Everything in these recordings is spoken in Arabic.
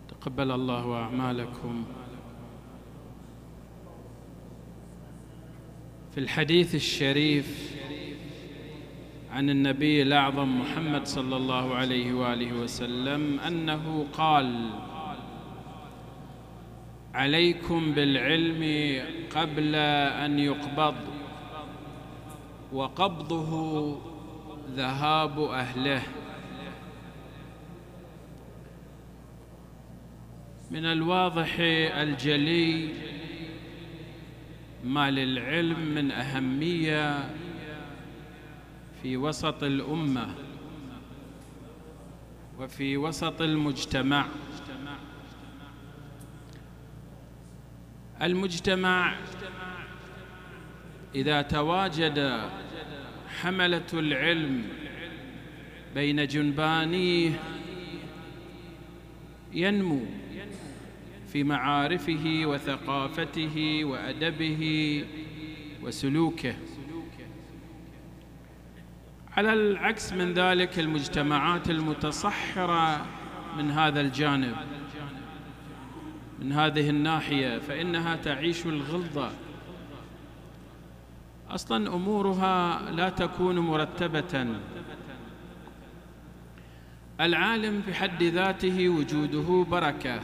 تقبل الله أعمالكم. في الحديث الشريف عن النبي الأعظم محمد صلى الله عليه وآله وسلم أنه قال: عليكم بالعلم قبل أن يقبض، وقبضه ذهاب أهله. من الواضح الجلي ما للعلم من أهمية في وسط الأمة وفي وسط المجتمع. المجتمع إذا تواجد حملة العلم بين جنبانيه ينمو في معارفه وثقافته وأدبه وسلوكه. على العكس من ذلك، المجتمعات المتصحرة من هذا الجانب، من هذه الناحية، فإنها تعيش الغلظة. أصلاً أمورها لا تكون مرتبة. العالم في حد ذاته وجوده بركة،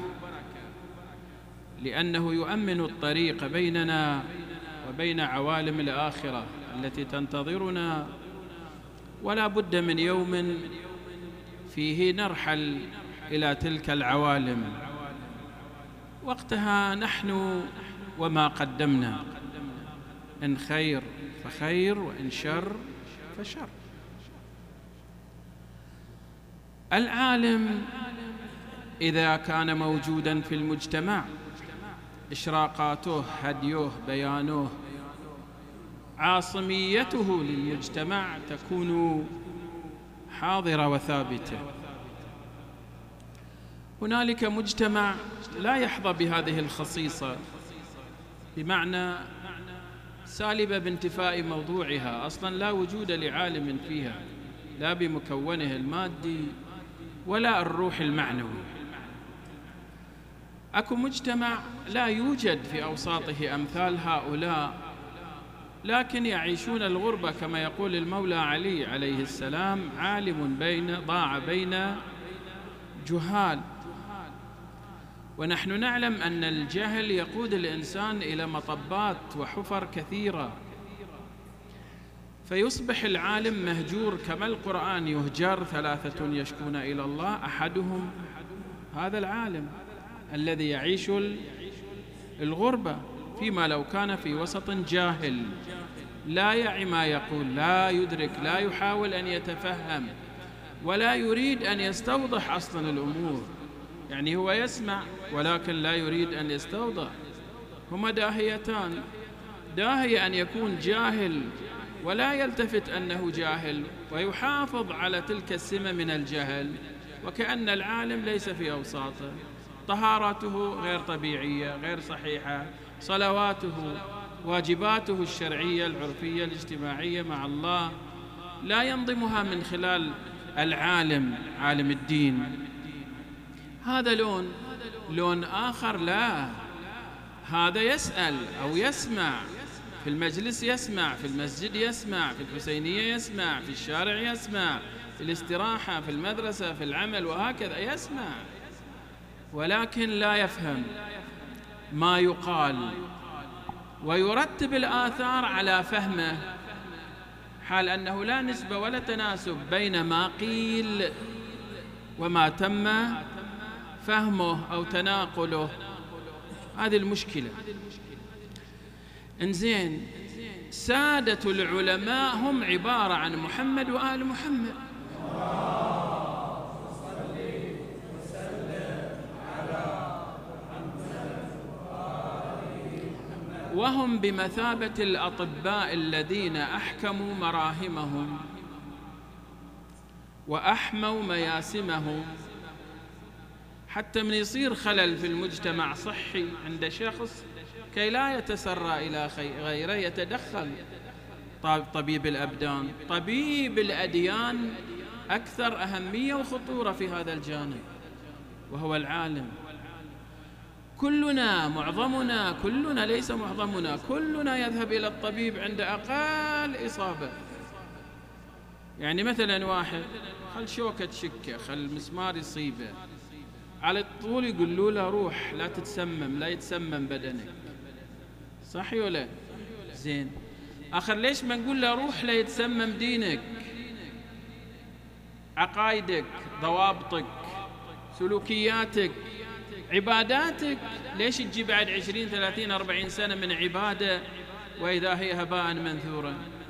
لأنه يؤمن الطريق بيننا وبين عوالم الآخرة التي تنتظرنا، ولا بد من يوم فيه نرحل إلى تلك العوالم. وقتها نحن وما قدمنا، إن خير فخير وإن شر فشر. العالم إذا كان موجوداً في المجتمع، إشراقاته، هديه، بيانه، عاصميته للمجتمع تكون حاضرة وثابتة. هنالك مجتمع لا يحظى بهذه الخصيصة، بمعنى سالبة بانتفاء موضوعها، أصلاً لا وجود لعالم فيها، لا بمكونه المادي ولا الروح المعنوي. أكو مجتمع لا يوجد في أوساطه أمثال هؤلاء، لكن يعيشون الغربة، كما يقول المولى علي عليه السلام: عالم ضاع بين جهال. ونحن نعلم أن الجهل يقود الإنسان إلى مطبات وحفر كثيرة، فيصبح العالم مهجور، كما القرآن يهجر 3 يشكون إلى الله، أحدهم هذا العالم الذي يعيش الغربة، فيما لو كان في وسط جاهل لا يعي ما يقول، لا يدرك، لا يحاول أن يتفهم، ولا يريد أن يستوضح أصلا الأمور. يعني هو يسمع ولكن لا يريد أن يستوضح. هما داهيتان: داهية أن يكون جاهل ولا يلتفت أنه جاهل ويحافظ على تلك السمة من الجهل، وكأن العالم ليس في أوساطه، طهارته غير طبيعية، غير صحيحة، صلواته، واجباته الشرعية العرفية الاجتماعية مع الله لا ينظمها من خلال العالم، عالم الدين. هذا لون آخر. لا، هذا يسأل أو يسمع في المجلس، يسمع في المسجد، يسمع في الحسينية، يسمع في الشارع، يسمع في الاستراحة، في المدرسة، في العمل، وهكذا يسمع، ولكن لا يفهم ما يقال ويرتب الآثار على فهمه، حال أنه لا نسبة ولا تناسب بين ما قيل وما تم فهمه أو تناقله. هذه المشكلة. إنزين، سادة العلماء هم عبارة عن محمد وآل محمد، وهم بمثابة الأطباء الذين أحكموا مراهمهم وأحموا مياسمهم، حتى من يصير خلل في المجتمع صحي عند شخص كي لا يتسرى إلى غيره يتدخل طبيب الأبدان. طبيب الأديان أكثر أهمية وخطورة في هذا الجانب، وهو العالم. كلنا معظمنا كلنا ليس معظمنا كلنا يذهب إلى الطبيب عند أقل إصابة. يعني مثلا واحد خل شوكة شكة، خل مسمار يصيبه، على طول يقولوا له روح لا تتسمم، لا يتسمم بدنك. صح ولا زين؟ آخر ليش ما نقول له روح لا يتسمم دينك، عقائدك، ضوابطك، سلوكياتك، عباداتك؟ ليش تجي بعد 20 30 40 سنة من عبادة وإذا هي هباء منثورا؟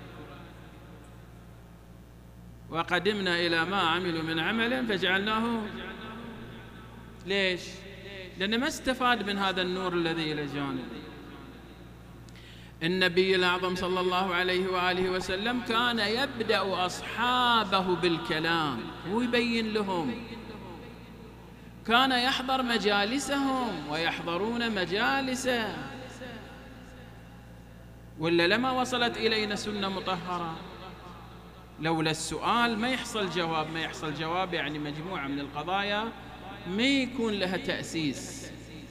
وقدمنا إلى ما عملوا من عمل فجعلناه. ليش؟ لأنه ما استفاد من هذا النور الذي إلى جانب. النبي الأعظم صلى الله عليه وآله وسلم كان يبدأ أصحابه بالكلام ويبين لهم، كان يحضر مجالسهم ويحضرون مجالسه، ولا لما وصلت إلينا سنة مطهرة؟ لولا السؤال ما يحصل جواب، ما يحصل جواب يعني مجموعة من القضايا ما يكون لها تأسيس.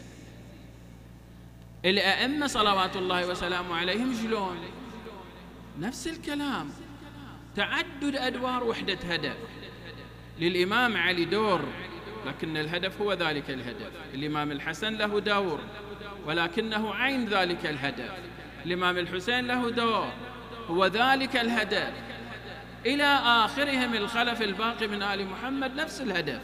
الأئمة صلوات الله وسلامه عليهم شلون؟ نفس الكلام، تعدد أدوار وحدة هدف. للإمام علي دور، لكن الهدف هو ذلك الهدف. الإمام الحسن له دور ولكنه عين ذلك الهدف. الإمام الحسين له دور هو ذلك الهدف، إلى آخرهم الخلف الباقي من آل محمد نفس الهدف.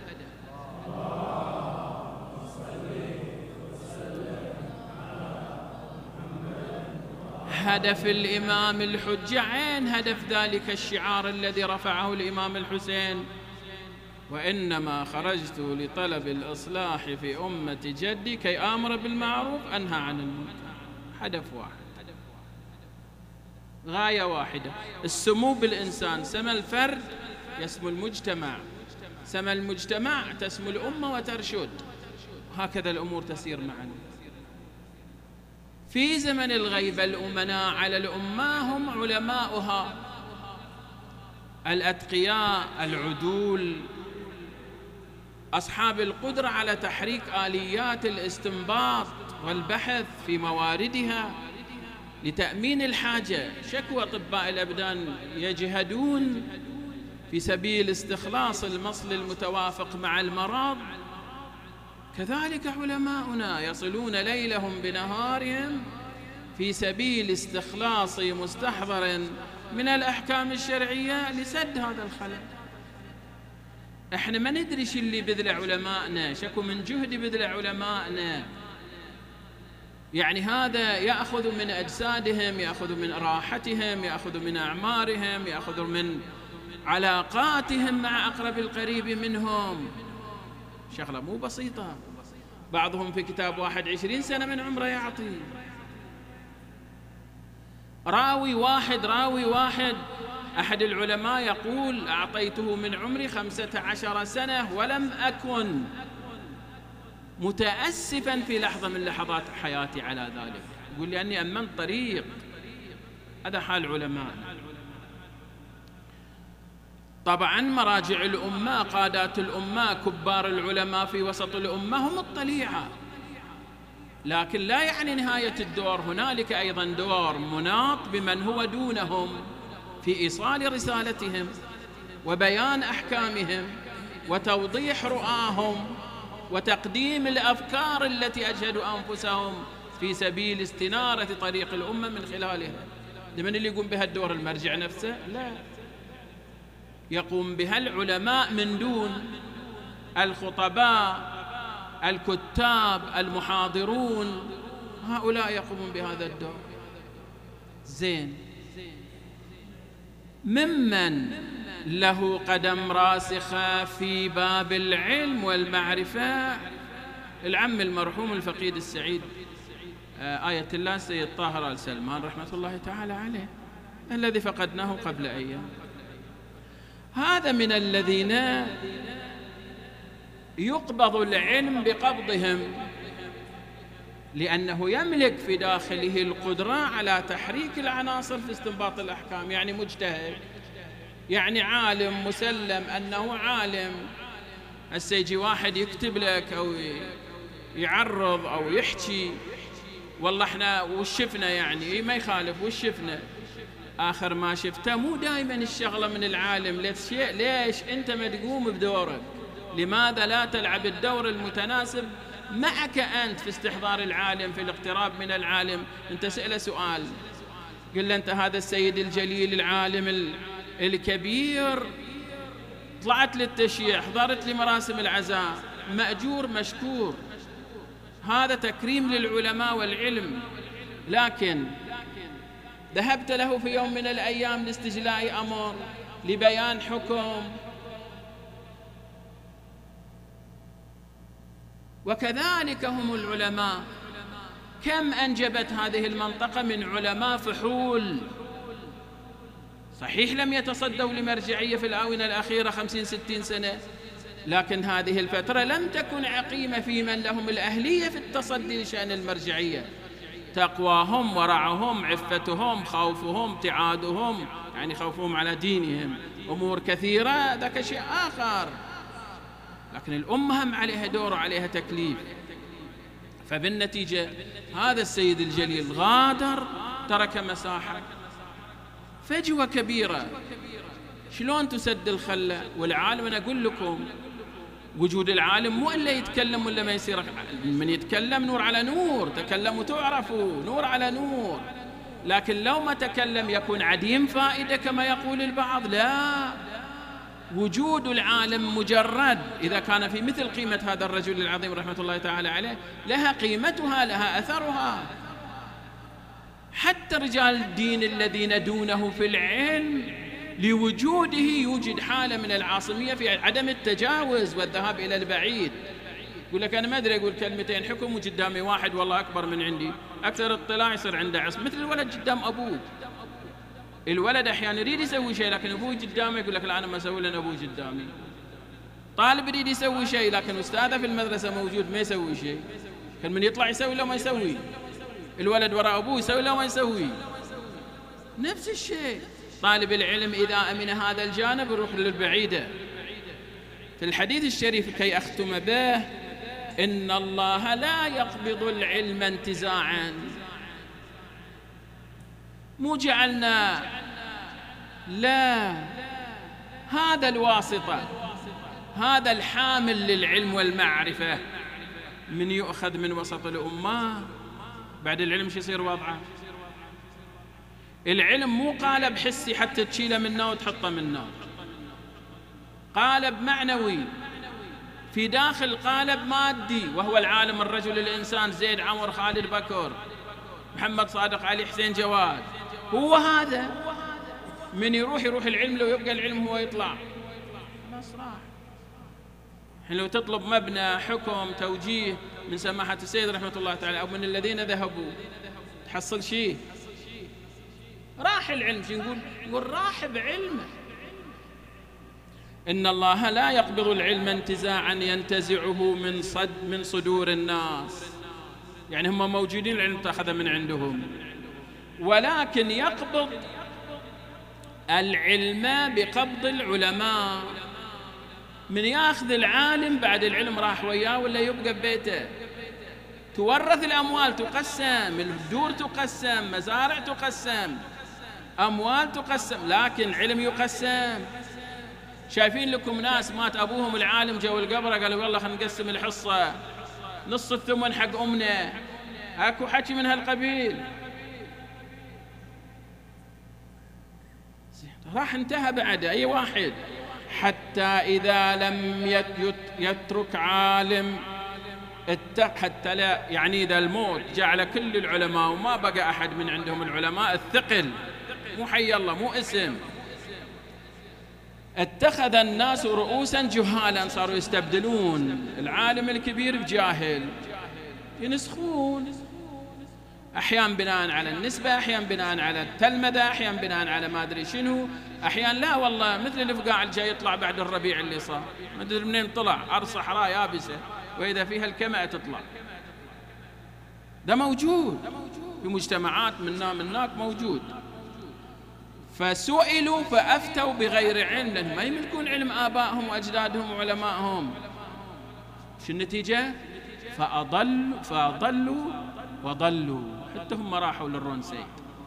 هدف الإمام الحجة عين هدف ذلك الشعار الذي رفعه الإمام الحسين: وإنما خرجت لطلب الإصلاح في أمة جدي كي آمر بالمعروف أنهى عن المنكر. هدف واحد، غاية واحدة. السمو بالإنسان، سمى الفرد يسمو المجتمع، سمى المجتمع تسمو الأمة وترشد، هكذا الأمور تسير معا. في زمن الغيبة الأمناء على الأمة هم علماؤها الأتقياء العدول، أصحاب القدرة على تحريك آليات الاستنباط والبحث في مواردها لتأمين الحاجة. شكوى أطباء الأبدان يجهدون في سبيل استخلاص المصل المتوافق مع المرض، كذلك علماؤنا يصلون ليلهم بنهارهم في سبيل استخلاص مستحضر من الأحكام الشرعية لسد هذا الخلل. احنا ما ندري شو اللي بذل علمائنا، شكو من جهد بذل علمائنا. يعني هذا يأخذ من أجسادهم، يأخذ من راحتهم، يأخذ من أعمارهم، يأخذ من علاقاتهم مع أقرب القريب منهم. شغلة مو بسيطة. بعضهم في كتاب واحد 20 سنة من عمره يعطي. راوي واحد أحد العلماء يقول: أعطيته من عمري 15 سنة ولم أكن متأسفا في لحظة من لحظات حياتي على ذلك. يقول لأني أمنت طريق. هذا حال علماء. طبعا مراجع الأمة، قادات الأمة، كبار العلماء في وسط الأمة هم الطليعة، لكن لا يعني نهاية الدور. هنالك أيضا دور مناط بمن هو دونهم في إيصال رسالتهم وبيان أحكامهم وتوضيح رؤاهم وتقديم الأفكار التي أجهدوا أنفسهم في سبيل استنارة طريق الأمة من خلالها. لمن اللي يقوم بها الدور؟ المرجع نفسه؟ لا، يقوم بها العلماء من دون، الخطباء، الكتاب، المحاضرون، هؤلاء يقومون بهذا الدور. زين، ممن له قدم راسخة في باب العلم والمعرفة العم المرحوم الفقيد السعيد آية الله السيد طاهر آل سلمان رحمة الله تعالى عليه، الذي فقدناه قبل أيام. هذا من الذين يقبض العلم بقبضهم، لأنه يملك في داخله القدرة على تحريك العناصر في استنباط الأحكام. يعني مجتهد، يعني عالم مسلم أنه عالم. هسه يجي واحد يكتب لك أو يعرض أو يحكي والله احنا وش شفنا، يعني ما يخالف وش شفنا، آخر ما شفته مو دائما الشغلة من العالم. ليش أنت ما تقوم بدورك؟ لماذا لا تلعب الدور المتناسب معك أنت في استحضار العالم، في الاقتراب من العالم؟ أنت سأله سؤال، قل له أنت هذا السيد الجليل العالم الكبير، طلعت للتشييع، حضرت لمراسم العزاء، مأجور مشكور، هذا تكريم للعلماء والعلم. لكن ذهبت له في يوم من الأيام لاستجلاء أمر، لبيان حكم. وكذلك هم العلماء، كم أنجبت هذه المنطقة من علماء فحول، صحيح لم يتصدوا لمرجعية في الآونة الأخيرة 50-60 سنة، لكن هذه الفترة لم تكن عقيمة في من لهم الأهلية في التصدي لشأن المرجعية. تقواهم، ورعهم، عفتهم، خوفهم، ابتعادهم، يعني خوفهم على دينهم، أمور كثيرة ذاك شيء آخر، لكن الأمة هم عليها دور وعليها تكليف. فبالنتيجة هذا السيد الجليل غادر، ترك مساحة، فجوة كبيرة. شلون تسد الخلة؟ والعالم أنا أقول لكم وجود العالم مو إلا يتكلم ولا ما يصير، من يتكلم نور على نور، تكلموا تعرفوا، نور على نور. لكن لو ما تكلم يكون عديم فائدة كما يقول البعض. لا، وجود العالم مجرد إذا كان في مثل قيمة هذا الرجل العظيم رحمة الله تعالى عليه لها قيمتها، لها أثرها. حتى رجال الدين الذين دونه في العلم لوجوده يوجد حالة من العاصمية في عدم التجاوز والذهاب إلى البعيد. يقول لك أنا ما أدري أقول كلمتين حكم وقدامي واحد والله أكبر من عندي، أكثر اطلاع يصير عنده عصم، مثل الولد قدام أبوه. الولد أحيانا يريد يسوي شيء لكن أبوه قدامه يقول لك لا أنا ما أسوي لأن أبوه قدامي. طالب يريد يسوي شيء لكن أستاذه في المدرسة موجود ما يسوي شيء، كان من يطلع يسوي له ما يسوي، الولد وراء أبوه يسوي له ما يسوي. نفس الشيء طالب العلم إذا أمن هذا الجانب يروح للبعيدة. في الحديث الشريف كي أختم به، إن الله لا يقبض العلم انتزاعا، مو جعلنا، لا، هذا الواسطة، هذا الحامل للعلم والمعرفة من يؤخذ من وسط الأمة، بعد العلم شو يصير وضعه؟ العلم مو قالب حسي حتى تشيله منه وتحطه منه، قالب معنوي في داخل قالب مادي، وهو العالم، الرجل، الإنسان، زيد، عمر، خالد، بكر، محمد، صادق، علي، حسين، جواد. هو هذا من يروح العلم، لو يبقى العلم هو يطلع خلاص راح. الحين لو تطلب مبنى، حكم، توجيه من سماحة السيد رحمة الله تعالى أو من الذين ذهبوا تحصل شيء، راح العلم. شو نقول راح بعلمه. إن الله لا يقبض العلم انتزاعا ينتزعه من صدور الناس، يعني هم موجودين العلم تأخذ من عندهم، ولكن يقبض العلم بقبض العلماء. من ياخذ العالم بعد العلم راح وياه ولا يبقى ببيته. تورث الأموال، تقسم، الدور تقسم، مزارع تقسم، أموال تقسم، لكن علم يقسم. شايفين لكم ناس مات أبوهم العالم جو القبر قالوا والله خلينا نقسم الحصة، نص الثمن حق أمنا، أكو حكي من هالقبيل. راح انتهى بعد أي واحد، حتى إذا لم يترك عالم حتى لا، يعني إذا الموت جعل كل العلماء وما بقى أحد من عندهم العلماء الثقل، مو حي الله، مو اسم، اتخذ الناس رؤوسا جهالا، صاروا يستبدلون العالم الكبير بجاهل، ينسخون، أحيانا بناء على النسبة، أحيانا بناء على التلمذة، أحيانا بناء على ما أدري شنو، أحيانا لا والله مثل الإفقاع الجاي يطلع بعد الربيع اللي صار، ما أدري منين طلع، أرض صحراء يابسة وإذا فيها الكمأة تطلع. ده موجود في مجتمعات منا مناك موجود. فسئلوا فأفتوا بغير علم، لأنهم ما يملكون علم آبائهم وأجدادهم وعلمائهم. شو النتيجة؟ فأضلوا وضلوا، حتى هم راحوا للرونسي.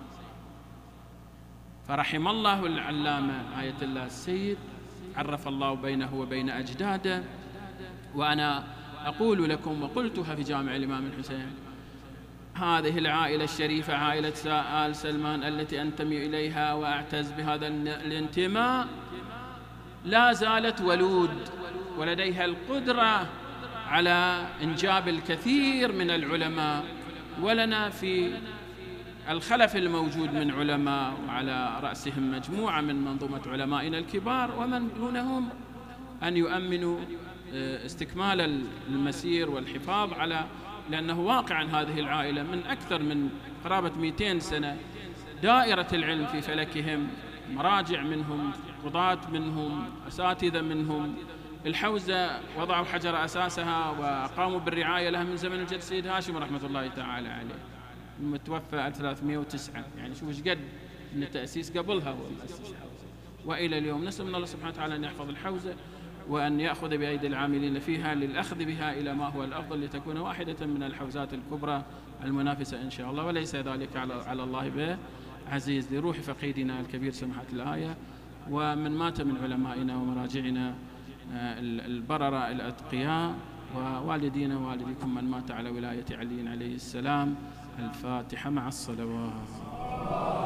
فرحم الله العلامة آية الله السيد، عرف الله بينه وبين أجداده. وأنا أقول لكم وقلتها في جامع الإمام الحسين، هذه العائلة الشريفة، عائلة آل سلمان التي أنتمي إليها وأعتز بهذا الانتماء، لا زالت ولود، ولديها القدرة على إنجاب الكثير من العلماء، ولنا في الخلف الموجود من علماء، وعلى رأسهم مجموعة من منظومة علمائنا الكبار، ومن دونهم أن يؤمنوا استكمال المسير والحفاظ على، لأنه واقعا هذه العائلة من أكثر من قرابة 200 سنة دائرة العلم في فلكهم، مراجع منهم، قضاة منهم، أساتذة منهم. الحوزة وضعوا حجر أساسها وقاموا بالرعاية لها من زمن الجد سيد هاشم رحمة الله تعالى عليه، المتوفى 1309. يعني شوف ايش قد من التأسيس قبلها هو مؤسس الحوزة، وإلى اليوم نسأل من الله سبحانه وتعالى أن يحفظ الحوزة وأن يأخذ بأيدي العاملين فيها للأخذ بها إلى ما هو الأفضل، لتكون واحدة من الحوزات الكبرى المنافسة إن شاء الله، وليس ذلك على الله بعزيز. لروح فقيدنا الكبير سمحت الآية، ومن مات من علمائنا ومراجعنا البررة الأتقياء، ووالدينا ووالديكم من مات على ولاية علي عليه السلام. الفاتحة مع الصلوات.